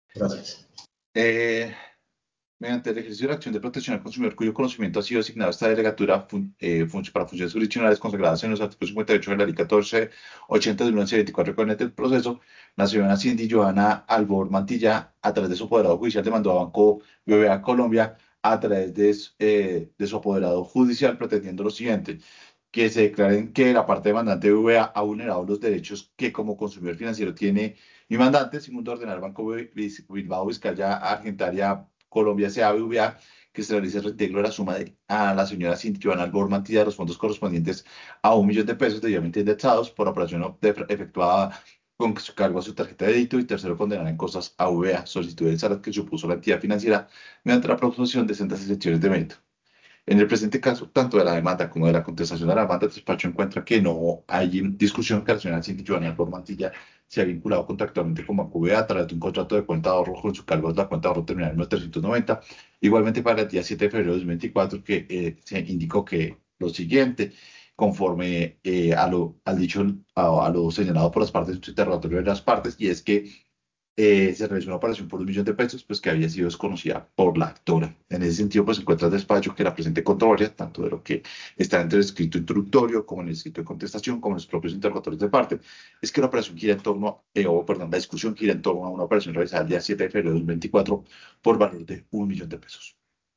Gracias. Eh, Mediante el ejercicio de la acción de protección al consumidor cuyo conocimiento ha sido asignado a esta delegatura para funciones jurisdiccionales consagradas en los artículos 58 de la Ley 1480 del 1124 con el del proceso, la señora Cindy Johanna Albor Mantilla, a través de su apoderado judicial, demandó a Banco BBVA Colombia a través de su apoderado judicial pretendiendo lo siguiente: que se declaren que la parte demandante de BBVA ha vulnerado los derechos que como consumidor financiero tiene mi mandante, segundo ordenar Banco Bilbao Vizcaya Argentaria Colombia S.A. BBVA, que se realice el reintegro de la suma a la señora Cintia Joana Albor Mantilla de los fondos correspondientes a 1 millón de pesos debidamente indexados por operación efectuada con su cargo a su tarjeta de débito, y tercero, condenar en cosas a BBVA solicitud de SARAT que supuso la entidad financiera mediante la proposición de sendas excepciones de mérito. En el presente caso, tanto de la demanda como de la contestación de la demanda, el despacho encuentra que no hay discusión que la señora Cindy Joana por Mantilla se ha vinculado contractualmente con Banco BBVA a través de un contrato de cuenta de ahorro con su cargo de la cuenta de ahorro terminal número 390. Igualmente, para el día 7 de febrero de 2024, que se indicó que lo siguiente, conforme al dicho, a lo señalado por las partes en su interrogatorio de las partes, y es que se realizó una operación por 1 millón de pesos, pues que había sido desconocida por la actora. En ese sentido, pues se encuentra el despacho que la presente controversia, tanto de lo que está entre el escrito introductorio, como en el escrito de contestación, como en los propios interrogatorios de parte, es que la operación gira en torno, o perdón, la discusión gira en torno a una operación realizada el día 7 de febrero de 2024 por valor de 1 millón de pesos.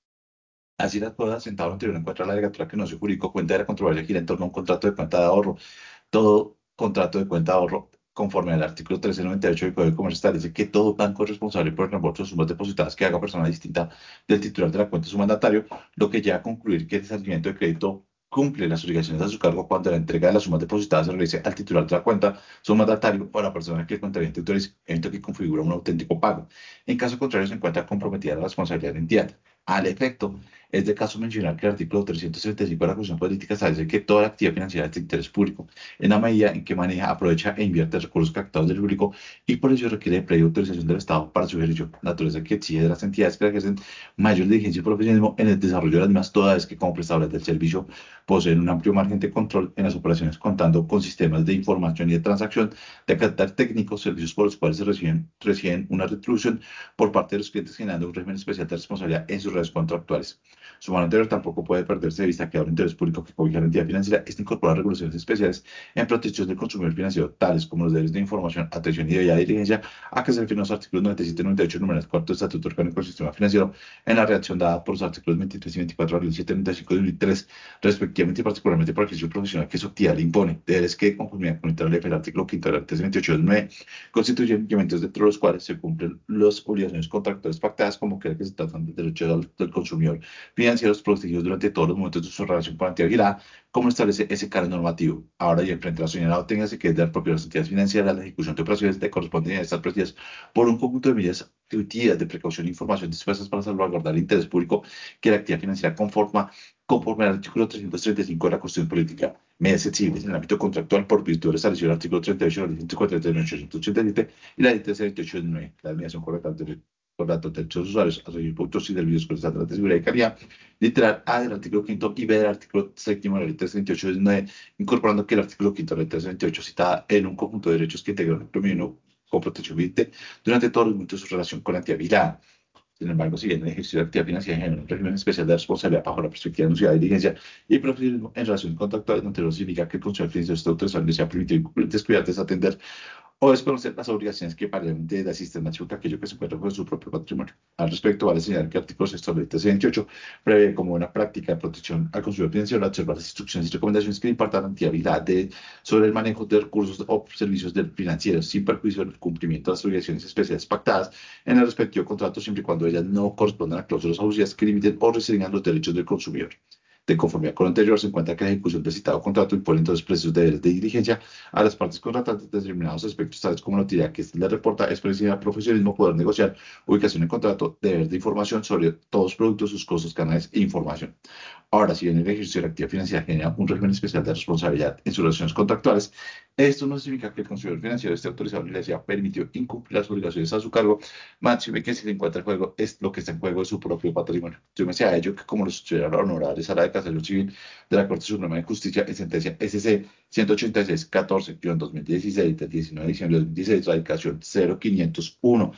Así las cosas, sentado lo anterior, encuentra la delegatura que no se jurídico cuenta de la controversia gira en torno a un contrato de cuenta de ahorro. Todo contrato de cuenta de ahorro, conforme al artículo 1398 del Código de Comercio, establece que todo banco es responsable por el reembolso de sumas depositadas que haga persona distinta del titular de la cuenta su mandatario, lo que lleva a concluir que el establecimiento de crédito cumple las obligaciones a su cargo cuando la entrega de las sumas depositadas se realice al titular de la cuenta, su mandatario o a la persona que el contrayente autorice, evento que configura un auténtico pago. En caso contrario, se encuentra comprometida la responsabilidad de la entidad. Al efecto, es de caso mencionar que el artículo 335 de la Constitución Política establece que toda la actividad financiera es de interés público en la medida en que maneja, aprovecha e invierte recursos captados del público, y por ello requiere de previa autorización del Estado para su ejercicio, naturaleza que exige de las entidades que ejercen mayor diligencia y profesionalismo en el desarrollo de las mismas, toda vez que como prestadores del servicio poseen un amplio margen de control en las operaciones, contando con sistemas de información y de transacción de carácter técnico, servicios por los cuales reciben una retribución por parte de los clientes, generando un régimen especial de responsabilidad en sus redes contractuales. Su mano anterior tampoco puede perderse de vista que ahora el interés público que cobija la entidad financiera es incorporar regulaciones especiales en protección del consumidor financiero, tales como los deberes de información, atención y debida diligencia, a que se refieren los artículos 97 y 98, numeral cuarto del Estatuto Orgánico del Sistema Financiero, en la redacción dada por los artículos 23 y 24 del 795 y 2003, respectivamente, y particularmente por el ejercicio profesional que su actividad le impone. Deberes que, conformidad con el artículo 5 del 328 del 9, constituyen incrementos dentro de los cuales se cumplen las obligaciones contractuales pactadas, como que se tratan de derechos del consumidor financieros protegidos durante todos los momentos de su relación con la entidad vigilada, como establece ese canon normativo. Ahora, y en frente a lo señalado, téngase que es dar propio a las entidades financieras la ejecución de operaciones de correspondencia a estas presididas por un conjunto de medidas utiles de precaución e información dispuestas para salvaguardar el interés público que la actividad financiera conforme al artículo 335 de la Constitución Política, medidas exigibles en el ámbito contractual por virtud del establecido el artículo 38 de la Ley 143 de 1887 y la Ley 1328 de 9, la alineación correcta por datos de derechos usuarios a recibir productos y servicios con estándares de seguridad y calidad, literal A del artículo quinto y B del artículo séptimo de la Ley 328 de 9, incorporando que el artículo quinto de la Ley 328 citada en un conjunto de derechos que integran el dominio con protección vigente durante todos los momentos de su relación con la entidad vigilada. Sin embargo, si bien el ejercicio de actividad financiera genera un régimen especial de responsabilidad bajo la perspectiva de anunciada diligencia y profesionalismo en relación contractuales, no significa que el consumidor financiero esté autorizado y sea permitido descuidar, desatender o desconocer las obligaciones que paralelamente da sistemático aquello que se encuentra con su propio patrimonio. Al respecto, vale señalar que el artículo 6 de la 28 prevé como una práctica de protección al consumidor financiero observar las instrucciones y recomendaciones que le imparta la entidad sobre el manejo de recursos o servicios financieros, sin perjuicio del cumplimiento de las obligaciones especiales pactadas en el respectivo contrato, siempre y cuando ellas no correspondan a cláusulas abusivas que limiten o restringan los derechos del consumidor. De conformidad con lo anterior, se encuentra que la ejecución del citado contrato impone entonces precios de deberes de diligencia a las partes contratantes de determinados aspectos, tales como la utilidad que éste le reporta, experiencia, profesionalismo, poder negociar, ubicación en contrato, deber de información sobre todos los productos, sus costos, canales e información. Ahora, si bien el ejercicio de la actividad financiera genera un régimen especial de responsabilidad en sus relaciones contractuales, esto no significa que el consumidor financiero esté autorizado ni le sea permitido incumplir las obligaciones a su cargo, máxime que si se encuentra en juego es lo que está en juego de su propio patrimonio. Yo me sé a ello que como lo estudiaron honorables a la de Casación Civil de la Corte Suprema de Justicia en sentencia SC 186-14-2016 del 19 de diciembre de 2016, radicación 0501,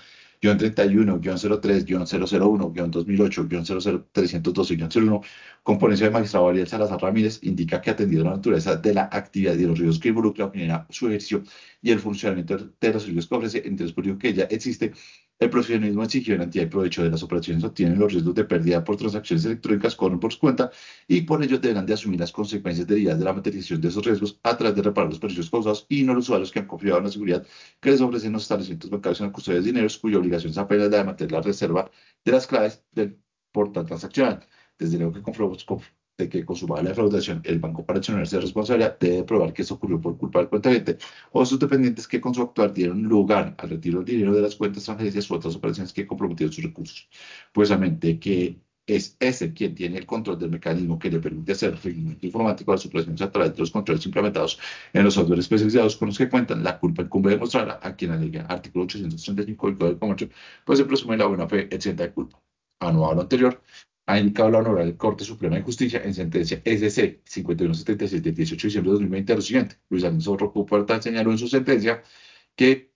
31-03-001-2008-00312-1, con ponencia del magistrado Ariel Salazar Ramírez, indica que atendido la naturaleza de la actividad y los riesgos que involucra genera su ejercicio y el funcionamiento de los servicios que ofrece, entre el jurídico que ya existe, el profesionalismo exigió la entidad y provecho de las operaciones obtienen los riesgos de pérdida por transacciones electrónicas corren por su cuenta y por ello deberán de asumir las consecuencias derivadas de la materialización de esos riesgos a través de reparar los perjuicios causados y no los usuarios que han confiado en la seguridad que les ofrecen los establecimientos bancarios en la custodia de dineros, cuya obligación es apenas la de mantener la reserva de las claves del portal transaccional. Desde luego que de que consumada la defraudación, el banco para exonerarse de responsabilidad debe probar que eso ocurrió por culpa del cuentaviente o sus dependientes que con su actuar dieron lugar al retiro del dinero de las cuentas transferencias u otras operaciones que comprometieron sus recursos. Pues a mente que es ese quien tiene el control del mecanismo que le permite hacer el seguimiento informático a las operaciones a través de los controles implementados en los software especializados con los que cuentan, la culpa incumbe demostrarla a quien alega artículo 835 del Código de Comercio, pues se presume la buena fe exenta de culpa. Anuado lo anterior, ha indicado la Honorable Corte Suprema de Justicia en sentencia SC 5177 del 18 de diciembre de 2020 lo siguiente. Luis Alonso Rocco Puerta señaló en su sentencia que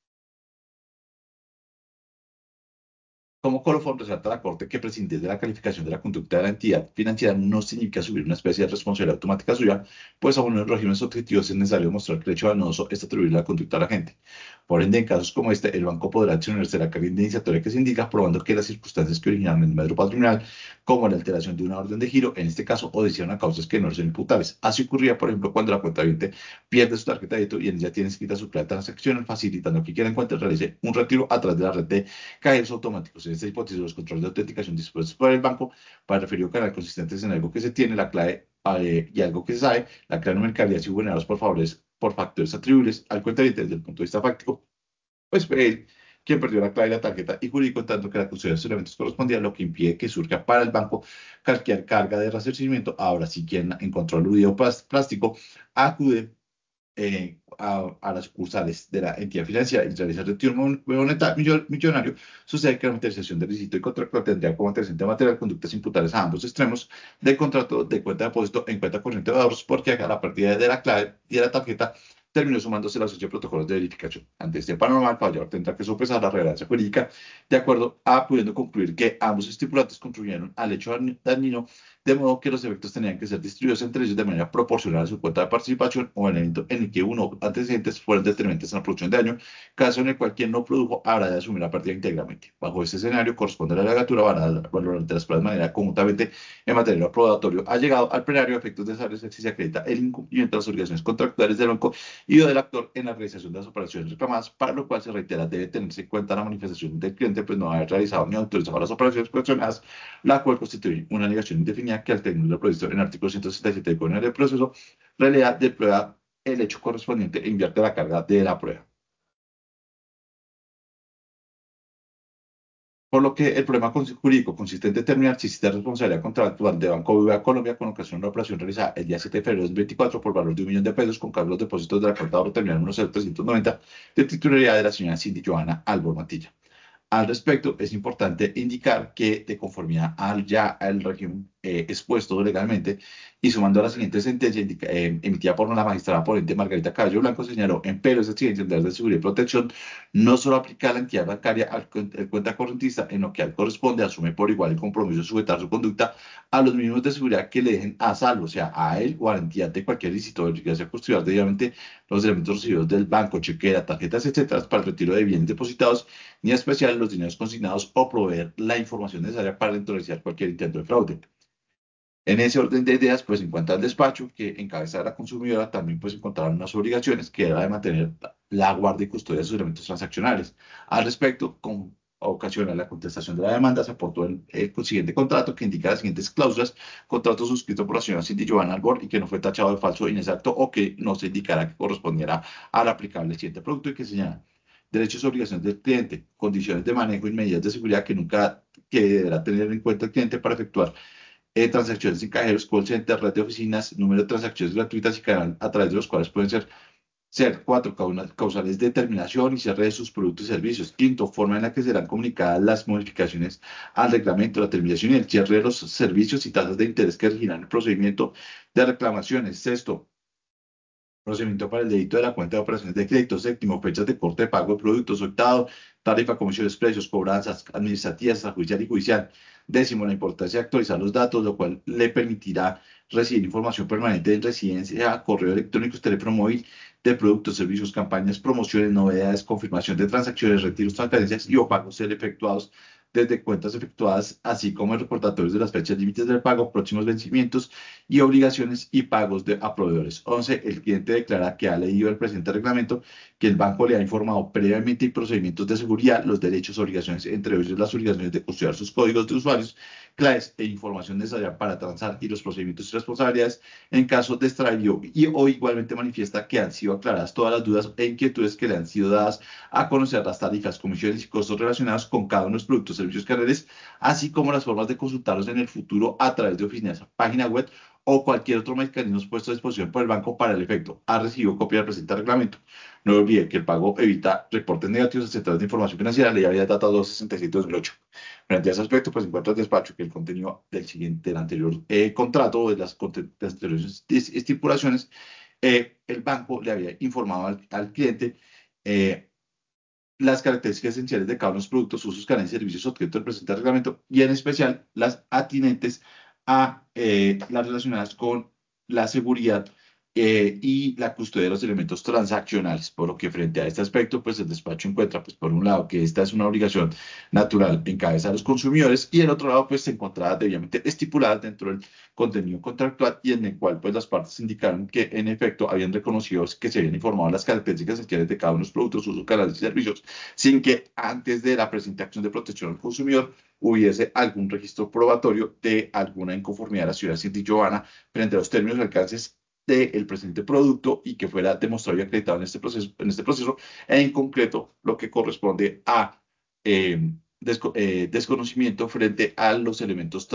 como colofón resalta la Corte que prescindir de la calificación de la conducta de la entidad financiera no significa subir una especie de responsabilidad automática suya, pues aún en los regímenes objetivos es necesario demostrar que el hecho danoso es atribuir la conducta a la gente. Por ende, en casos como este, el banco podrá accionarse la carga indemnizatoria que se indica, probando que las circunstancias que originaron el medro patrimonial, como la alteración de una orden de giro, en este caso, obedecieron a causas que no son imputables. Así ocurría, por ejemplo, cuando la cuenta pierde su tarjeta de débito y en ella tiene escrita su clave de transacción, facilitando que quien encuentre realice un retiro a través de la red de cajeros automáticos. En esta hipótesis, los controles de autenticación dispuestos por el banco para referir a un canal consistentes en algo que se tiene, la clave y algo que se sabe, la clave numérica habría sido vulnerados por factores atribuibles al cuentaviente desde el punto de vista fáctico, pues fue él quien perdió la clave de la tarjeta y jurídico en tanto que la custodia de los elementos correspondía, lo que impide que surja para el banco cualquier carga de resarcimiento. Ahora, si quien encontró aludido plástico acude a las sucursales de la entidad financiera y realiza el retiro millonario, sucede que la materialización del ilícito y contractual tendría como antecedente material conductas imputables a ambos extremos del contrato de cuenta de depósito en cuenta corriente de ahorros, porque a la partida de la clave y de la tarjeta terminó sumándose la ausencia de protocolos de verificación. Ante este panorama, el fallador tendrá que sopesar la relevancia jurídica de acuerdo a pudiendo concluir que ambos estipulantes contribuyeron al hecho dañino de modo que los efectos tenían que ser distribuidos entre ellos de manera proporcional a su cuota de participación o el evento en el que uno o antecedentes fueran determinantes en la producción de daño, caso en el cual quien no produjo habrá de asumir la partida íntegramente. Bajo este escenario, corresponde a la legatura valorar de las pruebas de manera conjuntamente en materia probatorio. Ha llegado al plenario a efectos de saber si se acredita el incumplimiento de las obligaciones contractuales del banco y o del actor en la realización de las operaciones reclamadas, para lo cual se reitera debe tenerse en cuenta la manifestación del cliente, pues no haber realizado ni autorizado las operaciones cuestionadas, la cual constituye una negación indefinida que al término de lo previsto en el artículo 167 del Código del Proceso, realidad de prueba el hecho correspondiente e invierte la carga de la prueba. Por lo que el problema jurídico consiste en determinar si existe responsabilidad contractual de Banco BBVA Colombia con ocasión de una operación realizada el día 7 de febrero de 2024 por valor de 1.000.000 de pesos con cargos los depósitos de la cuenta ahorro terminal 10390 de titularidad de la señora Cindy Joana Albor Mantilla. Al respecto, es importante indicar que de conformidad al régimen expuesto legalmente y sumando a la siguiente sentencia emitida por la magistrada ponente Margarita Cabello Blanco, señaló, empero esa exigencia en de seguridad y protección no solo aplica a la entidad bancaria, al cuenta correntista, en lo que al corresponde, asume por igual el compromiso de sujetar su conducta a los mínimos de seguridad que le dejen a salvo, o sea, a él o a la entidad de cualquier lícito, que sea custodiar debidamente los elementos recibidos del banco, chequera, tarjetas, etcétera, para el retiro de bienes depositados ni en especial los dineros consignados o proveer la información necesaria para neutralizar cualquier intento de fraude. En ese orden de ideas, pues en cuanto al despacho que encabeza la consumidora, también pues encontraron unas obligaciones que era de mantener la guardia y custodia de sus elementos transaccionales. Al respecto, con ocasión a la contestación de la demanda, se aportó el siguiente contrato que indica las siguientes cláusulas: contrato suscrito por la señora Cindy Giovanna Albor y que no fue tachado de falso, inexacto o que no se indicara que correspondiera al aplicable siguiente producto y que señala derechos y obligaciones del cliente, condiciones de manejo y medidas de seguridad que deberá tener en cuenta el cliente para efectuar transacciones en cajeros, call center, red de oficinas, número de transacciones gratuitas y canal a través de los cuales pueden ser cuatro causales de determinación y cierre de sus productos y servicios. Quinto, forma en la que serán comunicadas las modificaciones al reglamento, la terminación y el cierre de los servicios y tasas de interés que regirán el procedimiento de reclamaciones. Sexto, Procedimiento para el débito de la cuenta de operaciones de crédito. Séptimo, fechas de corte de pago de productos. Octavo, tarifa, comisiones, precios, cobranzas administrativas, extrajudicial y judicial. Décimo, la importancia de actualizar los datos, lo cual le permitirá recibir información permanente en residencia, correo electrónico, teléfono móvil de productos, servicios, campañas, promociones, novedades, confirmación de transacciones, retiros, transferencias y o pagos ser efectuados desde cuentas efectuadas, así como recordatorios de las fechas límites del pago, próximos vencimientos y obligaciones y pagos a proveedores. 11. El cliente declara que ha leído el presente reglamento, que el banco le ha informado previamente y procedimientos de seguridad, los derechos, obligaciones, entre ellos las obligaciones de custodiar sus códigos de usuarios, claves e información necesaria para transar y los procedimientos y responsabilidades en caso de extravío y o igualmente manifiesta que han sido aclaradas todas las dudas e inquietudes que le han sido dadas a conocer las tarifas, comisiones y costos relacionados con cada uno de los productos, servicios que reales, así como las formas de consultarlos en el futuro a través de oficinas, página web o cualquier otro mecanismo puesto a disposición por el banco para el efecto. Ha recibido copia del presente reglamento. No olvide que el pago evita reportes negativos a centrales de información financiera, ley había data 267-2008. Frente a ese aspecto, pues encuentra el despacho que el contenido del siguiente, del anterior contrato o de las anteriores estipulaciones, el banco le había informado al cliente eh, las características esenciales de cada uno de los productos, usos, canales y servicios objeto del presente reglamento y en especial las atinentes a las relacionadas con la seguridad y la custodia de los elementos transaccionales, por lo que frente a este aspecto, pues el despacho encuentra, pues por un lado, que esta es una obligación natural en cabeza de los consumidores y el otro lado, pues se encontraba debidamente estipulada dentro del contenido contractual y en el cual, pues las partes indicaron que en efecto habían reconocido que se habían informado las características esenciales de cada uno de los productos, usos, canales y servicios sin que antes de la presente acción de protección al consumidor hubiese algún registro probatorio de alguna inconformidad de la ciudad Cindy Giovanna frente a los términos y alcances del presente producto y que fuera demostrado y acreditado en este proceso, en concreto lo que corresponde a desconocimiento frente a los elementos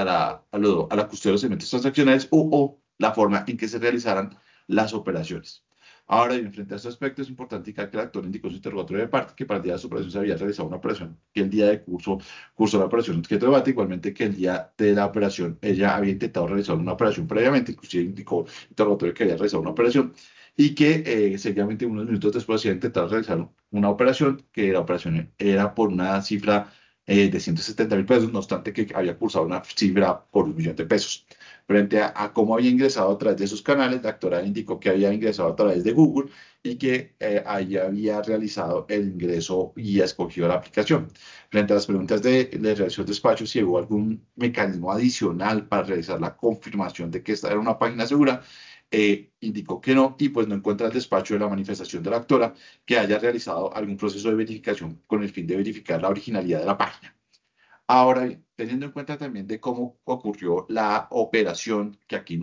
a la custodia de los elementos transaccionales o la forma en que se realizaran las operaciones. Ahora bien, frente a este aspecto, es importante indicar que el actor indicó en su interrogatorio de parte que para el día de su operación se había realizado una operación, que el día de cursó la operación objeto de debate, igualmente que el día de la operación ella había intentado realizar una operación previamente, inclusive indicó en el interrogatorio que había realizado una operación y que seguidamente unos minutos después había intentado realizar una operación, que la operación era por una cifra de 170.000 pesos, no obstante que había cursado una cifra por 1.000.000 de pesos. Frente a cómo había ingresado a través de sus canales, la actora indicó que había ingresado a través de Google y que ahí había realizado el ingreso y escogido la aplicación. Frente a las preguntas de realizó el despacho, si hubo algún mecanismo adicional para realizar la confirmación de que esta era una página segura, indicó que no y pues no encuentra el despacho de la manifestación de la actora que haya realizado algún proceso de verificación con el fin de verificar la originalidad de la página. Ahora bien, teniendo en cuenta también de cómo ocurrió la operación que aquí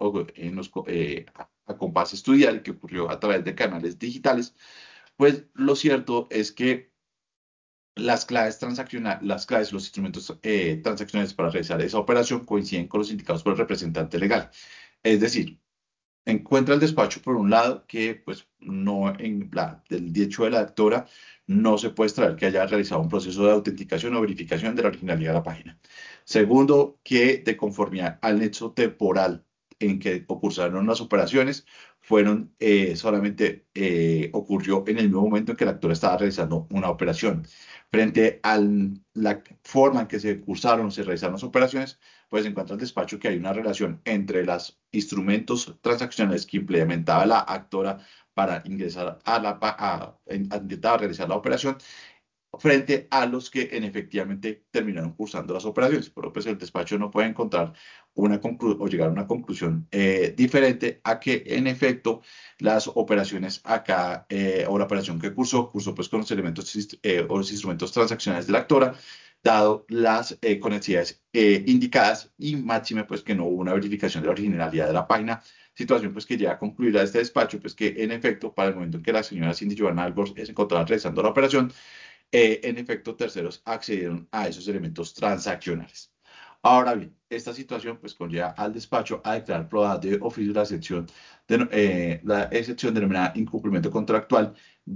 acompasa estudiar y que ocurrió a través de canales digitales, pues lo cierto es que las claves transaccionales, las claves, los instrumentos transaccionales para realizar esa operación coinciden con los indicados por el representante legal. Es decir, encuentra el despacho por un lado que pues no en la del dicho de la actora no se puede extraer que haya realizado un proceso de autenticación o verificación de la originalidad de la página. Segundo, que de conformidad al nexo temporal en que ocurrieron las operaciones, fueron solamente ocurrió en el mismo momento en que la actora estaba realizando una operación. Frente a la forma en que se cursaron o se realizaron las operaciones, pues se encuentra el despacho que hay una relación entre los instrumentos transaccionales que implementaba la actora para ingresar a intentar realizar la operación frente a los que efectivamente terminaron cursando las operaciones. Pero pues el despacho no puede encontrar una conclusión o llegar a una conclusión diferente a que en efecto las operaciones acá o la operación que cursó pues con los elementos o los instrumentos transaccionales de la actora, dado las conexiones indicadas y máxime pues que no hubo una verificación de la originalidad de la página. Situación pues que llega a concluir a este despacho pues que en efecto para el momento en que la señora Cindy Joanna Albors se encontraba realizando la operación, en efecto, terceros accedieron a esos elementos transaccionales. Ahora bien, esta situación pues conlleva al despacho a declarar probada de oficio la excepción denominada incumplimiento contractual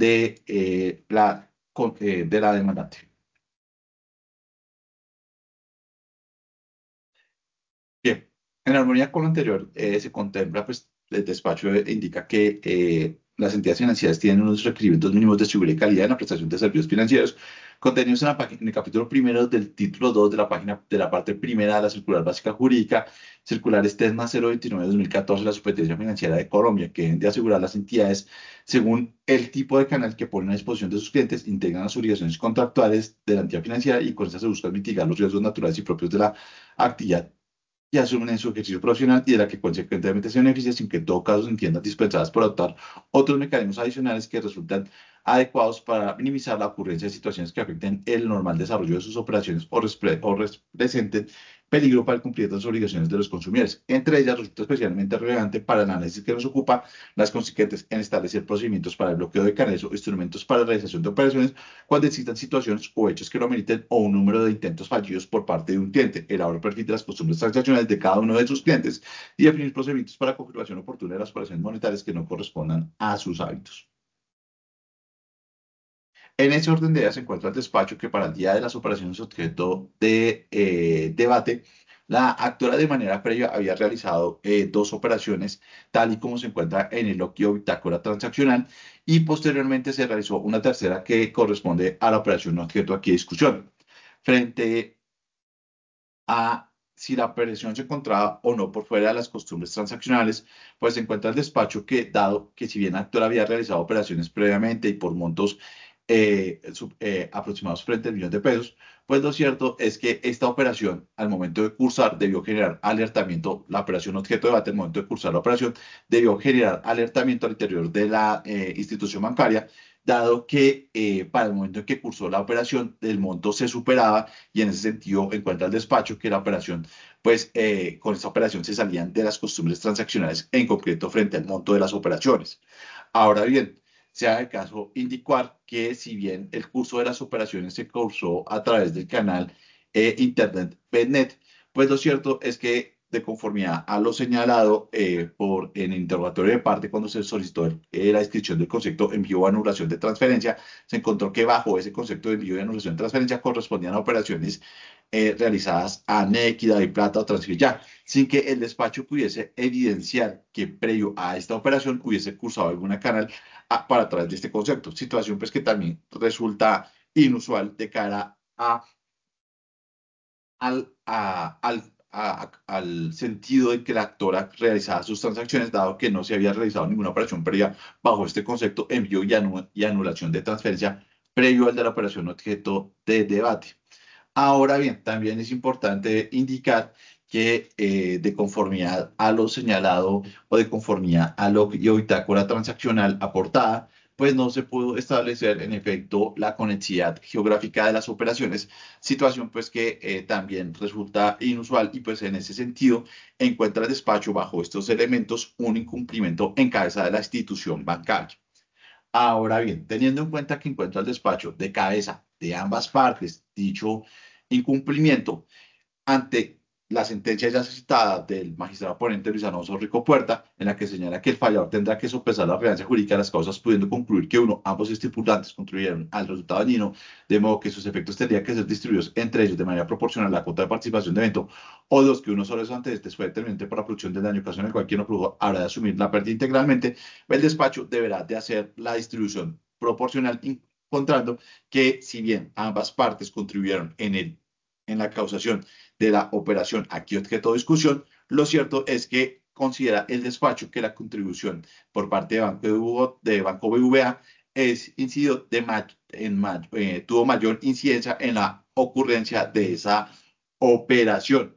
de la demandante. Bien, en armonía con lo anterior, se contempla pues el despacho indica que las entidades financieras tienen unos requerimientos mínimos de seguridad y calidad en la prestación de servicios financieros contenidos en la página, en el capítulo primero del título 2 de la página de la parte primera de la circular básica jurídica, circular TESMA 029-2014, la Superintendencia Financiera de Colombia, que deben de asegurar las entidades según el tipo de canal que ponen a disposición de sus clientes, integran las obligaciones contractuales de la entidad financiera y con eso se busca mitigar los riesgos naturales y propios de la actividad y asumen en su ejercicio profesional y de la que consecuentemente se beneficia sin que en todo caso se entiendan dispensadas por adoptar otros mecanismos adicionales que resultan adecuados para minimizar la ocurrencia de situaciones que afecten el normal desarrollo de sus operaciones o representen peligro para el cumplimiento de las obligaciones de los consumidores. Entre ellas resulta especialmente relevante para el análisis que nos ocupa las consistentes en establecer procedimientos para el bloqueo de canales o instrumentos para la realización de operaciones cuando existan situaciones o hechos que lo meriten o un número de intentos fallidos por parte de un cliente, elaborar perfil de las costumbres transaccionales de cada uno de sus clientes y definir procedimientos para confirmación oportuna de las operaciones monetarias que no correspondan a sus hábitos. En ese orden de ideas se encuentra el despacho que para el día de las operaciones objeto de debate, la actora de manera previa había realizado dos operaciones, tal y como se encuentra en el loquio bitácora transaccional, y posteriormente se realizó una tercera que corresponde a la operación objeto aquí de discusión. Frente a si la operación se encontraba o no por fuera de las costumbres transaccionales, pues se encuentra el despacho que, dado que si bien Actor había realizado operaciones previamente y por montos aproximados frente al millón de pesos, pues lo cierto es que esta operación, al momento de cursar, debió generar alertamiento, la operación objeto de debate, al momento de cursar la operación, debió generar alertamiento al interior de la institución bancaria, dado que para el momento en que cursó la operación, el monto se superaba y en ese sentido encuentra el despacho que la operación, pues con esta operación se salían de las costumbres transaccionales, en concreto frente al monto de las operaciones. Ahora bien, se hace el caso indicar que si bien el curso de las operaciones se cursó a través del canal Internet BetNet, pues lo cierto es que de conformidad a lo señalado en el interrogatorio de parte cuando se solicitó la inscripción del concepto envío o anulación de transferencia, se encontró que bajo ese concepto de envío y anulación de transferencia correspondían a operaciones realizadas a Nequi, y Plata o Transfer Ya, sin que el despacho pudiese evidenciar que previo a esta operación hubiese cursado alguna canal para través de este concepto. Situación pues que también resulta inusual de cara al sentido de que la actora realizaba sus transacciones, dado que no se había realizado ninguna operación previa bajo este concepto envío y anulación de transferencia previo al de la operación objeto de debate. Ahora bien, también es importante indicar que de conformidad a lo señalado o de conformidad a lo y bitácora transaccional aportada, pues no se pudo establecer en efecto la conexidad geográfica de las operaciones, situación pues que también resulta inusual y pues en ese sentido encuentra el despacho bajo estos elementos un incumplimiento en cabeza de la institución bancaria. Ahora bien, teniendo en cuenta que encuentra el despacho de cabeza de ambas partes dicho incumplimiento, ante la sentencia ya citada del magistrado ponente Luis Alonso Rico Puerta, en la que señala que el fallador tendrá que sopesar la relevancia jurídica de las causas, pudiendo concluir que uno, ambos estipulantes contribuyeron al resultado dañino, de modo que sus efectos tendrían que ser distribuidos entre ellos de manera proporcional a la cuota de participación de evento, o dos, que uno solo de esos antecedentes fue determinante para la producción del daño ocasional, cualquier no produjo habrá de asumir la pérdida integralmente, el despacho deberá de hacer la distribución proporcional, encontrando que si bien ambas partes contribuyeron en la causación de la operación aquí objeto de discusión, lo cierto es que considera el despacho que la contribución por parte de Banco BBVA es incidió tuvo mayor incidencia en la ocurrencia de esa operación.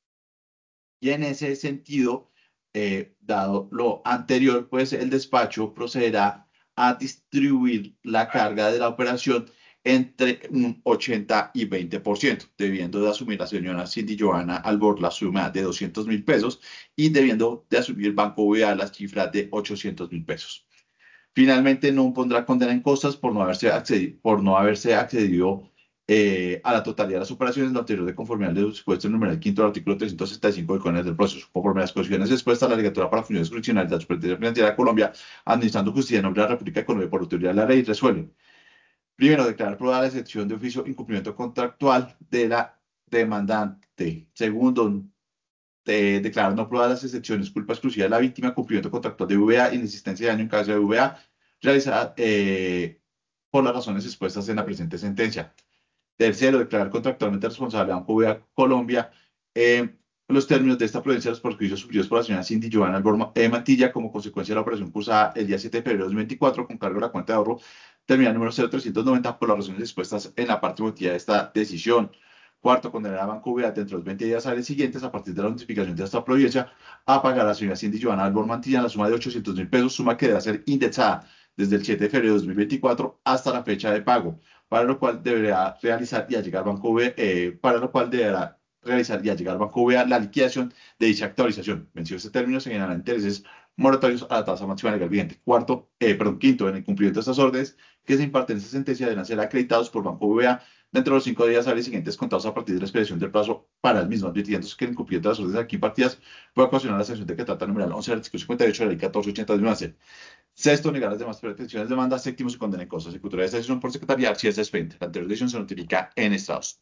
Y en ese sentido, dado lo anterior, pues el despacho procederá a distribuir la carga de la operación entre un 80 y 20%, debiendo de asumir la señora Cindy Johanna Albor la suma de 200.000 pesos y debiendo de asumir Banco BBVA la cifra de 800.000 pesos. Finalmente, no pondrá condena en costas por no haberse accedido a la totalidad de las operaciones, lo anterior de conformidad al dispuesto en el numeral quinto del artículo 365 del Código del Proceso. Conforme a las condiciones expuestas, la legislatura para funciones jurisdiccionales de la Superintendencia Financiera de Colombia, administrando justicia en nombre de la República de Colombia por autoridad de la ley, resuelve. Primero, declarar probada la excepción de oficio incumplimiento contractual de la demandante. Segundo, declarar no probadas las excepciones, culpa exclusiva de la víctima, cumplimiento contractual de VA, inexistencia de daño en caso de VA, realizada por las razones expuestas en la presente sentencia. Tercero, declarar contractualmente responsable a Banco VA Colombia los términos de esta providencia de los perjuicios sufridos por la señora Cindy Joana Albor Mantilla como consecuencia de la operación cursada el día 7 de febrero de 2024 con cargo a la cuenta de ahorro terminal número 0390 por las razones expuestas en la parte motiva de esta decisión. Cuarto, condenar a Banco VA dentro de los 20 días hábiles siguientes a partir de la notificación de esta providencia a pagar a la señora Cindy Joana Albor Mantilla la suma de 800.000 pesos, suma que deberá ser indexada desde el 7 de febrero de 2024 hasta la fecha de pago para lo cual deberá realizar y allegar Banco V, para lo cual deberá realizar y allegar Banco VA la liquidación de dicha actualización. Vencido este término, se generarán intereses moratorios a la tasa máxima legal vigente. Quinto, en el cumplimiento de estas órdenes que se imparten en esta sentencia deberán ser acreditados por Banco VA dentro de los 5 días hábiles siguientes contados a partir de la expedición del plazo para el mismo, advirtiéndose que en el cumplimiento de las órdenes aquí impartidas puede ocasionar la sanción de que trata numeral 11 del artículo 58 de la ley 1480 de una. Sexto, negar las demás pretensiones de demanda. Séptimo, se condena en cosas. Ejecutoria de esta decisión por secretaría si es expediente. La anterior decisión se notifica en estados.